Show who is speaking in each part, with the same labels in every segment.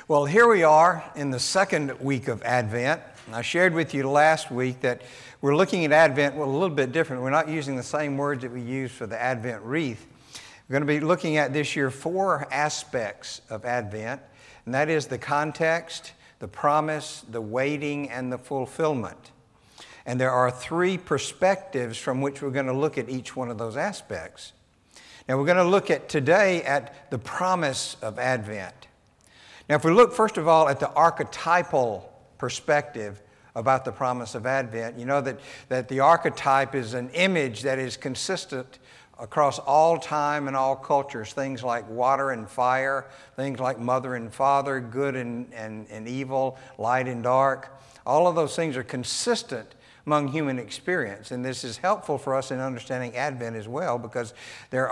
Speaker 1: Well, here we are in the second week of Advent. I shared with you last week that we're looking at Advent a little bit different. We're not using the same words that we use for the Advent wreath. We're going to be looking at this year 4 aspects of Advent, and that is the context, the promise, the waiting, and the fulfillment. And there are 3 perspectives from which we're going to look at each one of those aspects. Now, we're going to look at today at the promise of Advent. Now, if we look first of all at the archetypal perspective about the promise of Advent, you know that the archetype is an image that is consistent across all time and all cultures. Things like water and fire, things like mother and father, good and evil, light and dark. All of those things are consistent among human experience. And this is helpful for us in understanding Advent as well, because there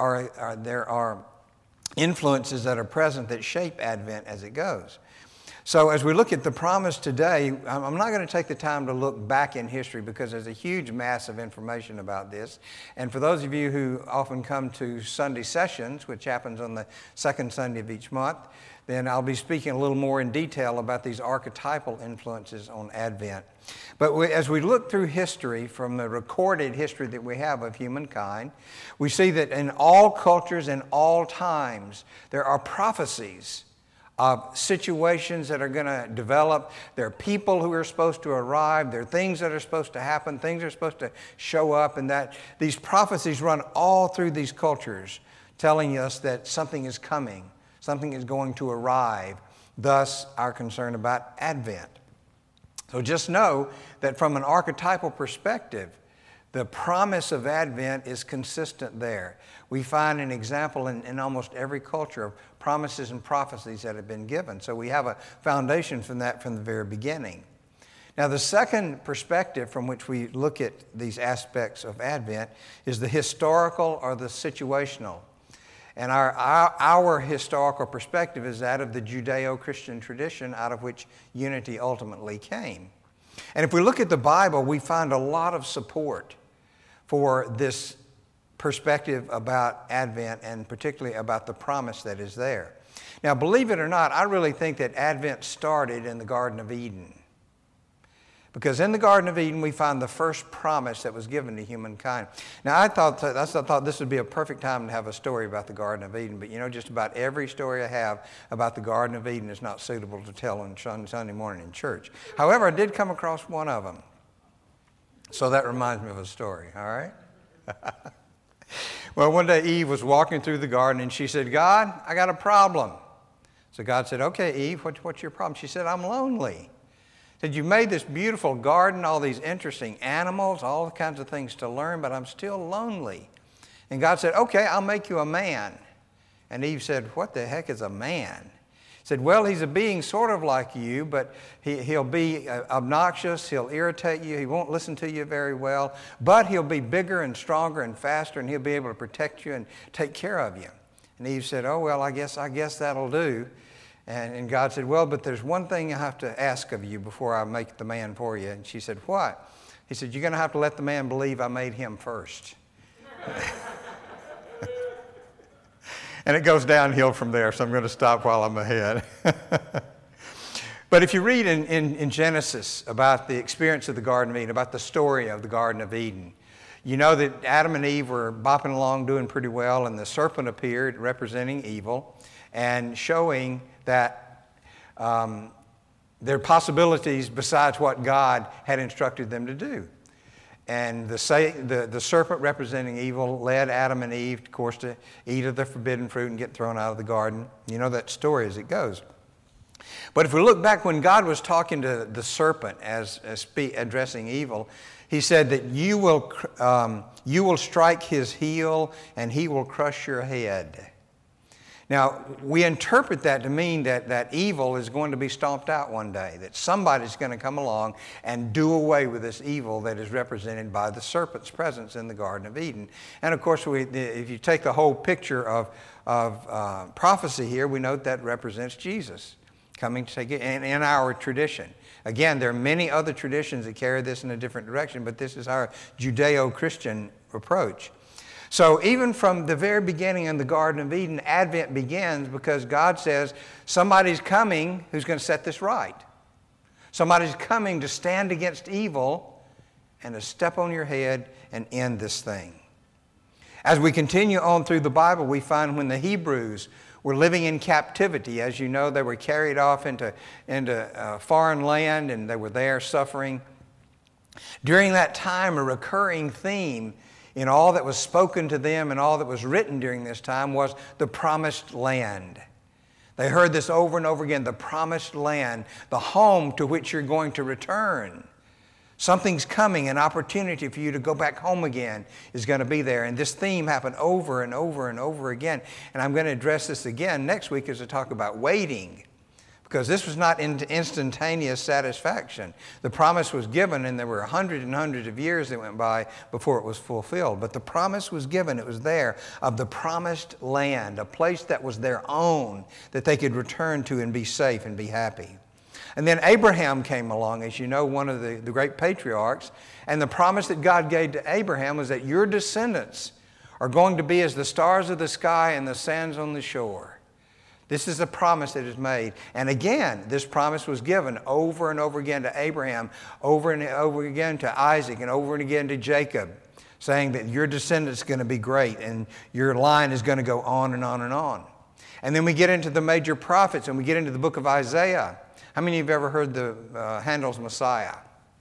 Speaker 1: are influences that are present that shape Advent as it goes. So as we look at the promise today, I'm not going to take the time to look back in history because there's a huge mass of information about this. And for those of you who often come to Sunday sessions, which happens on the second Sunday of each month, then I'll be speaking a little more in detail about these archetypal influences on Advent. But as we look through history, from the recorded history that we have of humankind, we see that in all cultures and all times, there are prophecies of situations that are going to develop. There are people who are supposed to arrive. There are things that are supposed to happen. Things are supposed to show up. And that these prophecies run all through these cultures, telling us that something is coming. Something is going to arrive. Thus, our concern about Advent. So just know that from an archetypal perspective, the promise of Advent is consistent there. We find an example in almost every culture of promises and prophecies that have been given. So we have a foundation from that from the very beginning. Now, the second perspective from which we look at these aspects of Advent is the historical or the situational. And our historical perspective is that of the Judeo-Christian tradition out of which unity ultimately came. And if we look at the Bible, we find a lot of support for this perspective about Advent and particularly about the promise that is there. Now, believe it or not, I really think that Advent started in the Garden of Eden. Because in the Garden of Eden, we find the first promise that was given to humankind. Now, I thought this would be a perfect time to have a story about the Garden of Eden. But you know, just about every story I have about the Garden of Eden is not suitable to tell on Sunday morning in church. However, I did come across one of them. So that reminds me of a story, all right? Well, one day Eve was walking through the garden and she said, "God, I got a problem." So God said, "Okay, Eve, what's your problem?" She said, "I'm lonely." Said, "You made this beautiful garden, all these interesting animals, all kinds of things to learn, but I'm still lonely." And God said, "Okay, I'll make you a man." And Eve said, "What the heck is a man?" He said, "Well, he's a being sort of like you, but he'll be obnoxious, he'll irritate you, he won't listen to you very well, but he'll be bigger and stronger and faster, and he'll be able to protect you and take care of you." And Eve said, "Oh, well, I guess that'll do." And God said, "Well, but there's one thing I have to ask of you before I make the man for you." And she said, "What?" He said, "You're going to have to let the man believe I made him first." And it goes downhill from there, so I'm going to stop while I'm ahead. But if you read in Genesis about the experience of the Garden of Eden, about the story of the Garden of Eden, you know that Adam and Eve were bopping along doing pretty well, and the serpent appeared representing evil and showing that there are possibilities besides what God had instructed them to do. And the serpent representing evil led Adam and Eve, of course, to eat of the forbidden fruit and get thrown out of the garden. You know that story as it goes. But if we look back when God was talking to the serpent as addressing evil, he said that you will strike his heel and he will crush your head. Now, we interpret that to mean that evil is going to be stomped out one day, that somebody's going to come along and do away with this evil that is represented by the serpent's presence in the Garden of Eden. And of course, if you take the whole picture of prophecy here, we note that represents Jesus coming to take it in our tradition. Again, there are many other traditions that carry this in a different direction, but this is our Judeo-Christian approach. So even from the very beginning in the Garden of Eden, Advent begins because God says somebody's coming who's going to set this right. Somebody's coming to stand against evil and to step on your head and end this thing. As we continue on through the Bible, we find when the Hebrews were living in captivity, as you know, they were carried off into foreign land and they were there suffering. During that time, a recurring theme in all that was spoken to them and all that was written during this time was the promised land. They heard this over and over again, the promised land, the home to which you're going to return. Something's coming, an opportunity for you to go back home again is going to be there. And this theme happened over and over and over again. And I'm going to address this again next week as I talk about waiting. Because this was not instantaneous satisfaction. The promise was given and there were hundreds and hundreds of years that went by before it was fulfilled. But the promise was given, it was there, of the promised land, a place that was their own, that they could return to and be safe and be happy. And then Abraham came along, as you know, one of the great patriarchs. And the promise that God gave to Abraham was that your descendants are going to be as the stars of the sky and the sands on the shore. This is a promise that is made. And again, this promise was given over and over again to Abraham, over and over again to Isaac, and over and again to Jacob, saying that your descendants are going to be great and your line is going to go on and on and on. And then we get into the major prophets and we get into the book of Isaiah. How many of you have ever heard the Handel's Messiah?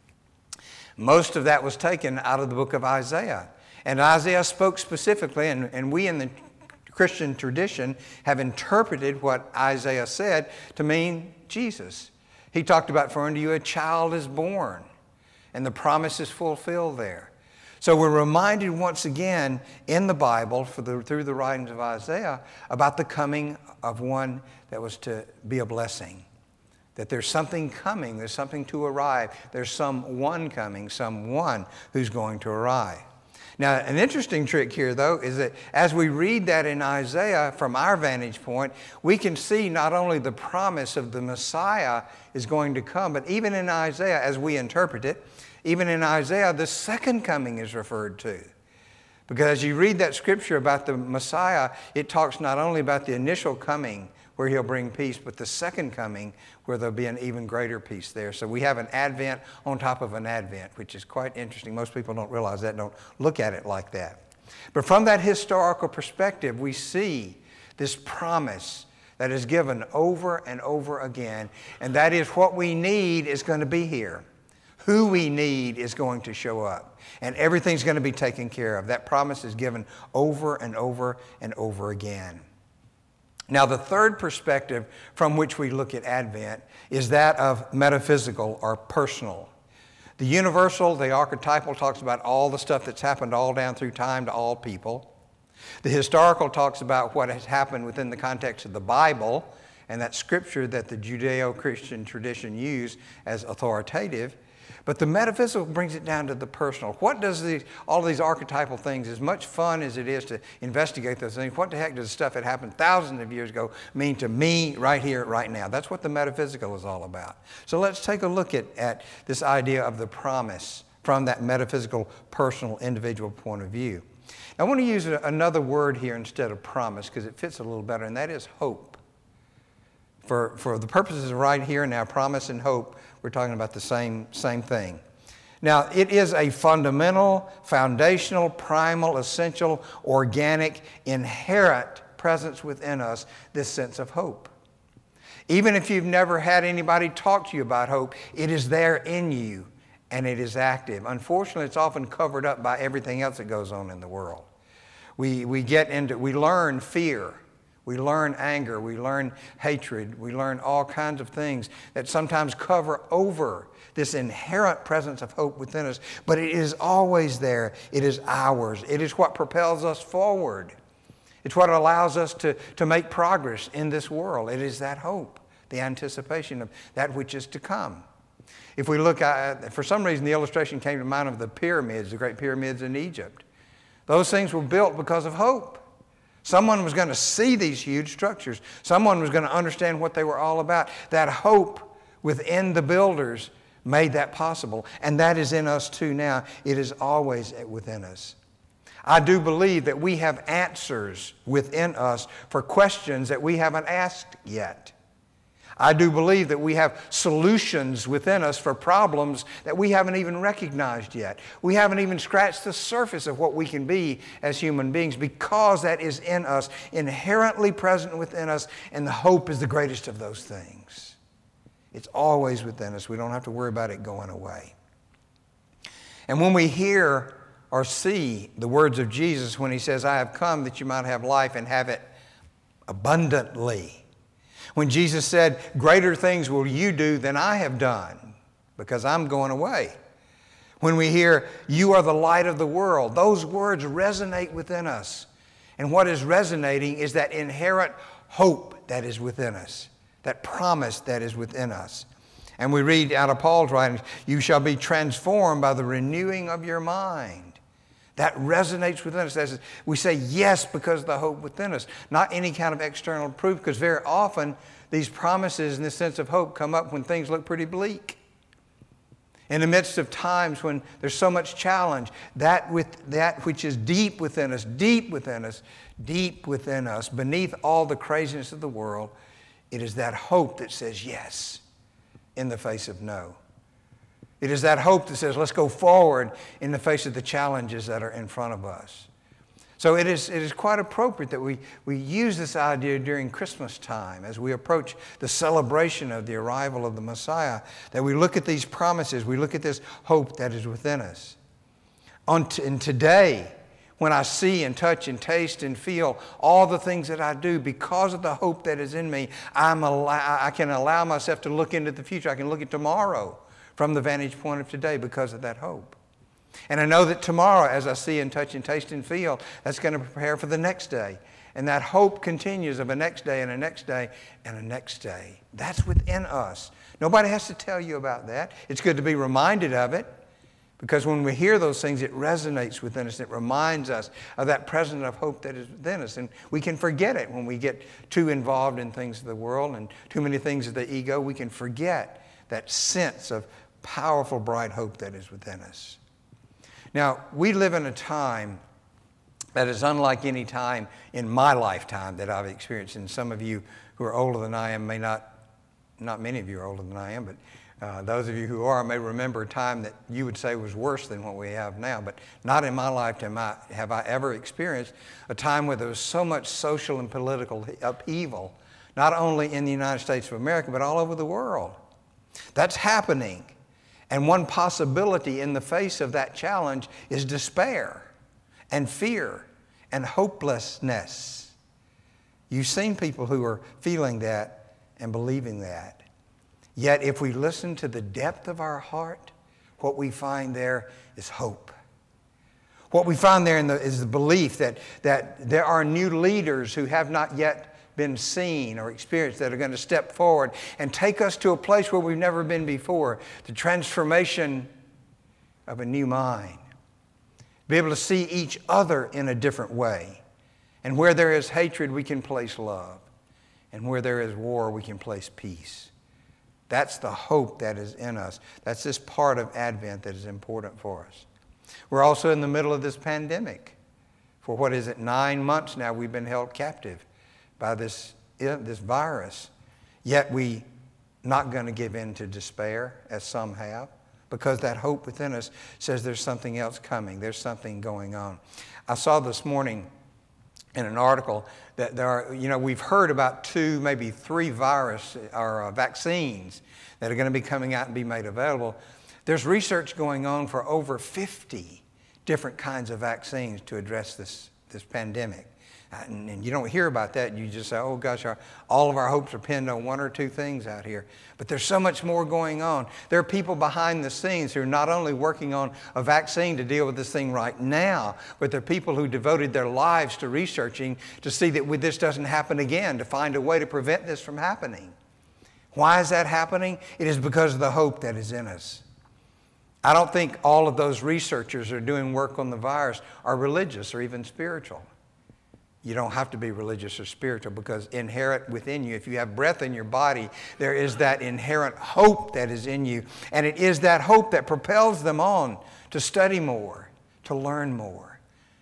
Speaker 1: Most of that was taken out of the book of Isaiah. And Isaiah spoke specifically, and we in the Christian tradition have interpreted what Isaiah said to mean Jesus. He talked about, for unto you a child is born, and the promise is fulfilled there. So we're reminded once again in the Bible, through the writings of Isaiah, about the coming of one that was to be a blessing. That there's something coming, there's something to arrive, there's someone coming, someone who's going to arrive. Now, an interesting trick here, though, is that as we read that in Isaiah from our vantage point, we can see not only the promise of the Messiah is going to come, but even in Isaiah, as we interpret it, even in Isaiah, the second coming is referred to. Because as you read that scripture about the Messiah, it talks not only about the initial coming where he'll bring peace, but the second coming where there'll be an even greater peace there. So we have an advent on top of an advent, which is quite interesting. Most people don't realize that, don't look at it like that. But from that historical perspective, we see this promise that is given over and over again, and that is what we need is going to be here. Who we need is going to show up, and everything's going to be taken care of. That promise is given over and over and over again. Now, the third perspective from which we look at Advent is that of metaphysical or personal. The universal, the archetypal, talks about all the stuff that's happened all down through time to all people. The historical talks about what has happened within the context of the Bible and that scripture that the Judeo-Christian tradition used as authoritative. But the metaphysical brings it down to the personal. What does all these archetypal things, as much fun as it is to investigate those things, what the heck does stuff that happened thousands of years ago mean to me right here, right now? That's what the metaphysical is all about. So let's take a look at this idea of the promise from that metaphysical, personal, individual point of view. I want to use another word here instead of promise because it fits a little better, and that is hope. For the purposes of right here and now, promise and hope, we're talking about the same thing. Now, it is a fundamental, foundational, primal, essential, organic, inherent presence within us, this sense of hope. Even if you've never had anybody talk to you about hope, it is there in you and it is active. Unfortunately, it's often covered up by everything else that goes on in the world. We learn fear. We learn anger, we learn hatred, we learn all kinds of things that sometimes cover over this inherent presence of hope within us, but it is always there. It is ours. It is what propels us forward. It's what allows us to make progress in this world. It is that hope, the anticipation of that which is to come. If we look at, for some reason, the illustration came to mind of the pyramids, the great pyramids in Egypt. Those things were built because of hope. Someone was going to see these huge structures. Someone was going to understand what they were all about. That hope within the builders made that possible. And that is in us too now. It is always within us. I do believe that we have answers within us for questions that we haven't asked yet. I do believe that we have solutions within us for problems that we haven't even recognized yet. We haven't even scratched the surface of what we can be as human beings, because that is in us, inherently present within us, and the hope is the greatest of those things. It's always within us. We don't have to worry about it going away. And when we hear or see the words of Jesus when he says, I have come that you might have life and have it abundantly. When Jesus said, greater things will you do than I have done, because I'm going away. When we hear, you are the light of the world, those words resonate within us. And what is resonating is that inherent hope that is within us, that promise that is within us. And we read out of Paul's writings, you shall be transformed by the renewing of your mind. That resonates within us. As we say yes because of the hope within us, not any kind of external proof, because very often these promises and this sense of hope come up when things look pretty bleak. In the midst of times when there's so much challenge, that which is deep within us, beneath all the craziness of the world, it is that hope that says yes in the face of no. It is that hope that says, let's go forward in the face of the challenges that are in front of us. So it is quite appropriate that we use this idea during Christmas time as we approach the celebration of the arrival of the Messiah, that we look at these promises, we look at this hope that is within us. And today, when I see and touch and taste and feel all the things that I do because of the hope that is in me, I can allow myself to look into the future. I can look at tomorrow from the vantage point of today because of that hope. And I know that tomorrow, as I see and touch and taste and feel, that's going to prepare for the next day. And that hope continues of a next day and a next day and a next day. That's within us. Nobody has to tell you about that. It's good to be reminded of it, because when we hear those things, it resonates within us. It reminds us of that presence of hope that is within us. And we can forget it when we get too involved in things of the world and too many things of the ego. We can forget that sense of powerful, bright hope that is within us. Now, we live in a time that is unlike any time in my lifetime that I've experienced. And some of you who are older than I am may not many of you are older than I am, but those of you who are may remember a time that you would say was worse than what we have now. But not in my lifetime have I ever experienced a time where there was so much social and political upheaval, not only in the United States of America, but all over the world. That's happening. And one possibility in the face of that challenge is despair and fear and hopelessness. You've seen people who are feeling that and believing that. Yet if we listen to the depth of our heart, what we find there is hope. What we find there is the belief that there are new leaders who have not yet been seen or experienced that are going to step forward and take us to a place where we've never been before. The transformation of a new mind. Be able to see each other in a different way. And where there is hatred, we can place love. And where there is war, we can place peace. That's the hope that is in us. That's this part of Advent that is important for us. We're also in the middle of this pandemic. For 9 months now we've been held captive by this virus. Yet we not going to give in to despair, as some have, because that hope within us says there's something else coming. There's something going on. I saw this morning in an article that there are, we've heard about 2, maybe 3 vaccines that are going to be coming out and be made available. There's research going on for over 50 different kinds of vaccines to address this pandemic. And you don't hear about that. You just say, oh gosh, all of our hopes are pinned on 1 or 2 things out here. But there's so much more going on. There are people behind the scenes who are not only working on a vaccine to deal with this thing right now, but there are people who devoted their lives to researching to see that this doesn't happen again, to find a way to prevent this from happening. Why is that happening? It is because of the hope that is in us. I don't think all of those researchers who are doing work on the virus are religious or even spiritual. You don't have to be religious or spiritual, because inherent within you, if you have breath in your body, there is that inherent hope that is in you. And it is that hope that propels them on to study more, to learn more,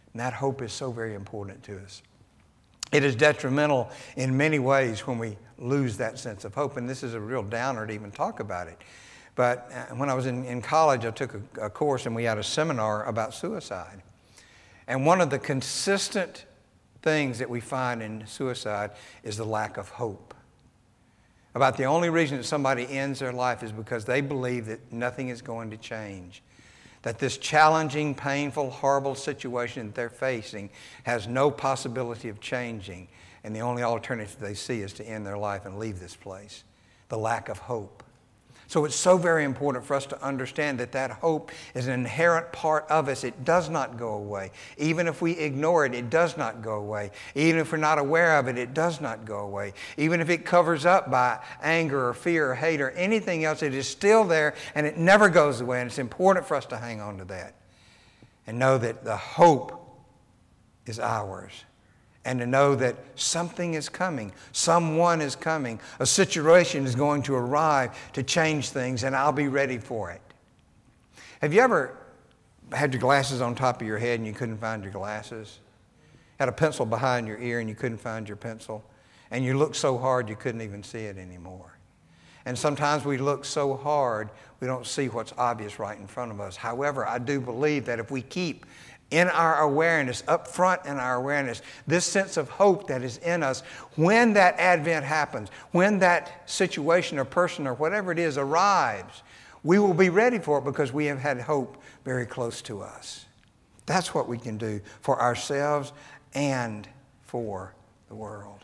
Speaker 1: And that hope is so very important to us. It is detrimental in many ways when we lose that sense of hope. And this is a real downer to even talk about it. But when I was in college, I took a course and we had a seminar about suicide. And one of the consistent things that we find in suicide is the lack of hope. About the only reason that somebody ends their life is because they believe that nothing is going to change. That this challenging, painful, horrible situation that they're facing has no possibility of changing. And the only alternative they see is to end their life and leave this place. The lack of hope. So it's so very important for us to understand that that hope is an inherent part of us. It does not go away. Even if we ignore it, it does not go away. Even if we're not aware of it, it does not go away. Even if it covers up by anger or fear or hate or anything else, it is still there and it never goes away. And it's important for us to hang on to that and know that the hope is ours. And to know that something is coming, someone is coming, a situation is going to arrive to change things, and I'll be ready for it. Have you ever had your glasses on top of your head and you couldn't find your glasses? Had a pencil behind your ear and you couldn't find your pencil? And you looked so hard you couldn't even see it anymore. And sometimes we look so hard we don't see what's obvious right in front of us. However, I do believe that if we keep in our awareness, up front in our awareness, this sense of hope that is in us, when that advent happens, when that situation or person or whatever it is arrives, we will be ready for it because we have had hope very close to us. That's what we can do for ourselves and for the world.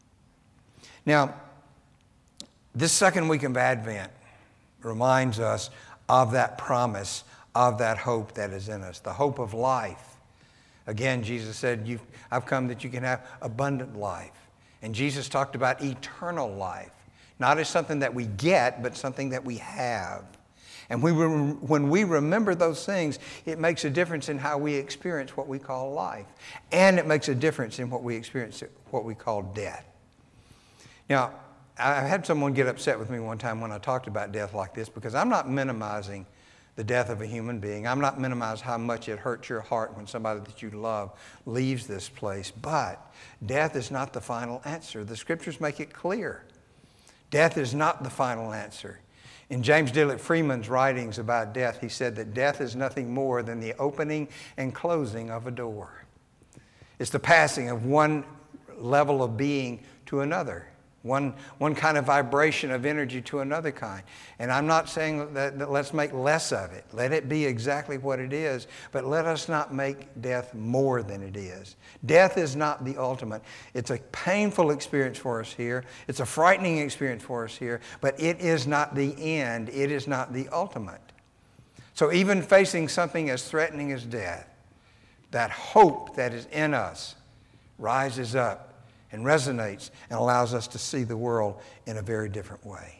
Speaker 1: Now, this second week of Advent reminds us of that promise of that hope that is in us, the hope of life. Again, Jesus said, I've come that you can have abundant life. And Jesus talked about eternal life, not as something that we get, but something that we have. And when we remember those things, it makes a difference in how we experience what we call life. And it makes a difference in what we experience, what we call death. Now, I had someone get upset with me one time when I talked about death like this, because I'm not minimizing the death of a human being. I'm not minimizing how much it hurts your heart when somebody that you love leaves this place. But death is not the final answer. The Scriptures make it clear. Death is not the final answer. In James Dillard Freeman's writings about death, he said that death is nothing more than the opening and closing of a door. It's the passing of one level of being to another. One kind of vibration of energy to another kind. And I'm not saying that let's make less of it. Let it be exactly what it is, but let us not make death more than it is. Death is not the ultimate. It's a painful experience for us here. It's a frightening experience for us here, but it is not the end. It is not the ultimate. So even facing something as threatening as death, that hope that is in us rises up and resonates and allows us to see the world in a very different way.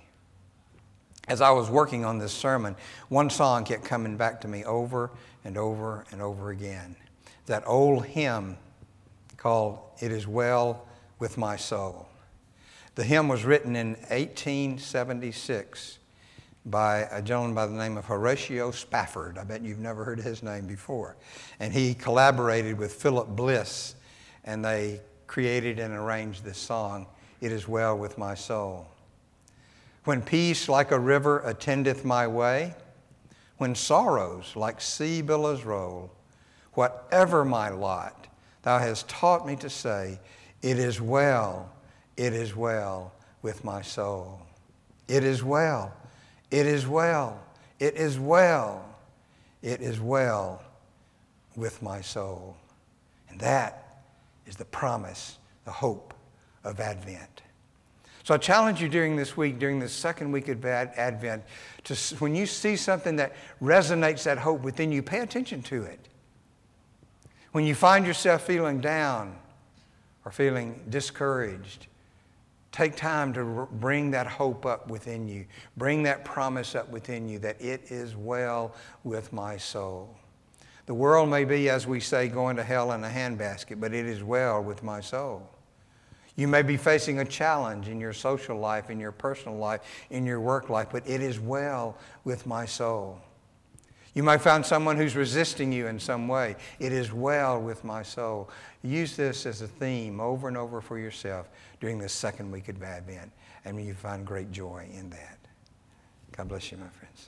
Speaker 1: As I was working on this sermon, one song kept coming back to me over and over and over again. That old hymn called "It Is Well With My Soul." The hymn was written in 1876 by a gentleman by the name of Horatio Spafford. I bet you've never heard his name before. And he collaborated with Philip Bliss, and they created and arranged this song, "It Is Well With My Soul." When peace like a river attendeth my way, when sorrows like sea billows roll, whatever my lot, thou hast taught me to say, it is well with my soul. It is well, it is well, it is well, it is well with my soul. And that is the promise, the hope of Advent. So I challenge you during this week, during this second week of Advent, when you see something that resonates that hope within you, pay attention to it. When you find yourself feeling down or feeling discouraged, take time to bring that hope up within you. Bring that promise up within you that it is well with my soul. The world may be, as we say, going to hell in a handbasket, but it is well with my soul. You may be facing a challenge in your social life, in your personal life, in your work life, but it is well with my soul. You might find someone who's resisting you in some way. It is well with my soul. Use this as a theme over and over for yourself during this second week of Advent, and you find great joy in that. God bless you, my friends.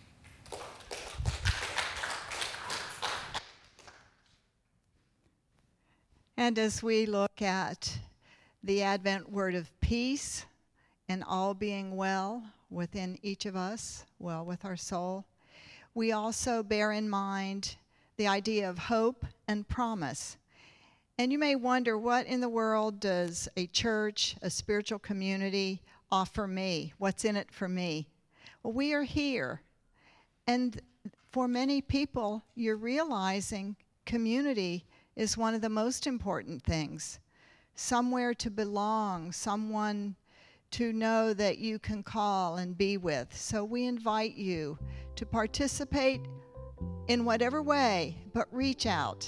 Speaker 2: And as we look at the Advent word of peace and all being well within each of us, well with our soul, we also bear in mind the idea of hope and promise. And you may wonder, what in the world does a church, a spiritual community offer me? What's in it for me? Well, we are here. And for many people, you're realizing community is one of the most important things. Somewhere to belong, someone to know that you can call and be with. So we invite you to participate in whatever way, but reach out.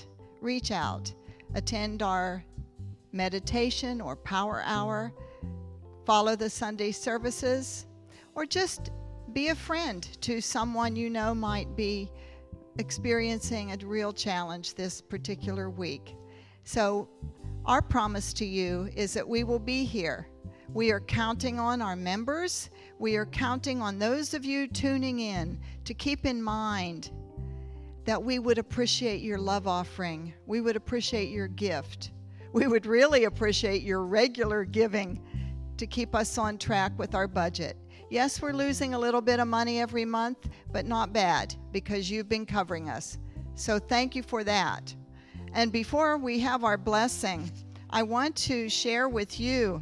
Speaker 2: Attend our meditation or power hour, follow the Sunday services, or just be a friend to someone you know might be experiencing a real challenge this particular week. So our promise to you is that we will be here. We are counting on our members. We are counting on those of you tuning in to keep in mind that we would appreciate your love offering. We would appreciate your gift. We would really appreciate your regular giving to keep us on track with our budget. Yes, we're losing a little bit of money every month, but not bad because you've been covering us. So thank you for that. And before we have our blessing, I want to share with you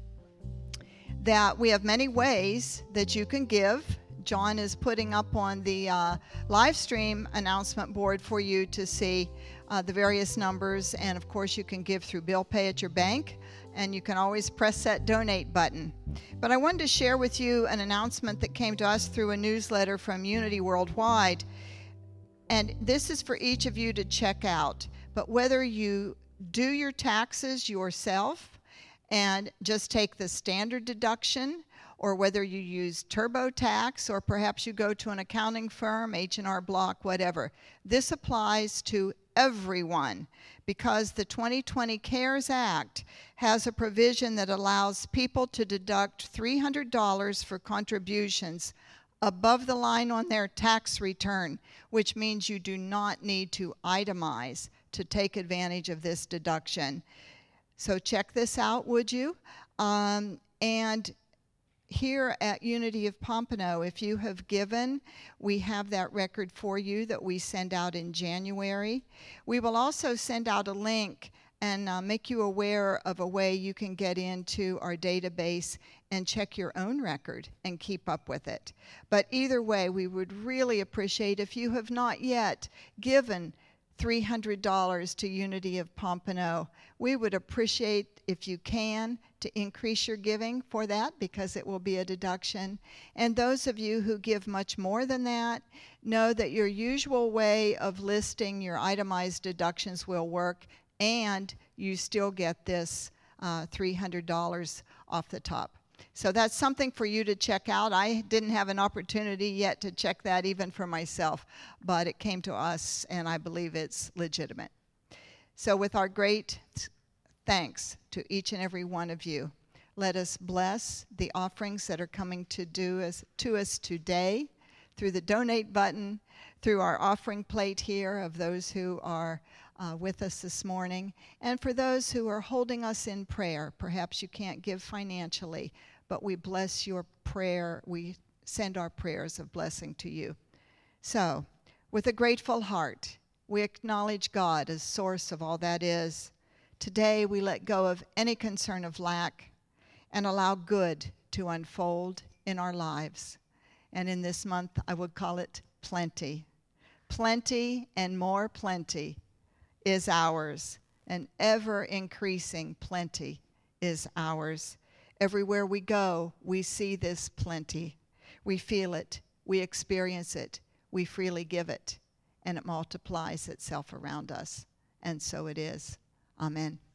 Speaker 2: that we have many ways that you can give. John is putting up on the live stream announcement board for you to see the various numbers. And of course, you can give through bill pay at your bank, and you can always press that donate button. But I wanted to share with you an announcement that came to us through a newsletter from Unity Worldwide. And this is for each of you to check out. But whether you do your taxes yourself and just take the standard deduction, or whether you use TurboTax, or perhaps you go to an accounting firm, H&R Block, whatever. This applies to everyone because the 2020 CARES Act has a provision that allows people to deduct $300 for contributions above the line on their tax return, which means you do not need to itemize to take advantage of this deduction. So check this out, would you? And here at Unity of Pompano, if you have given, we have that record for you that we send out in January. We will also send out a link and make you aware of a way you can get into our database and check your own record and keep up with it. But either way, we would really appreciate if you have not yet given $300 to Unity of Pompano. We would appreciate if you can to increase your giving for that because it will be a deduction. And those of you who give much more than that, know that your usual way of listing your itemized deductions will work, and you still get this $300 off the top. So that's something for you to check out. I didn't have an opportunity yet to check that even for myself, but it came to us, and I believe it's legitimate. So with our great thanks to each and every one of you, let us bless the offerings that are coming to us today through the donate button, through our offering plate here of those who are with us this morning, and for those who are holding us in prayer. Perhaps you can't give financially, but we bless your prayer. We send our prayers of blessing to you. So, with a grateful heart, we acknowledge God as source of all that is. Today, we let go of any concern of lack and allow good to unfold in our lives. And in this month, I would call it plenty. Plenty and more plenty is ours. An ever-increasing plenty is ours. Everywhere we go, we see this plenty. We feel it. We experience it. We freely give it. And it multiplies itself around us. And so it is. Amen.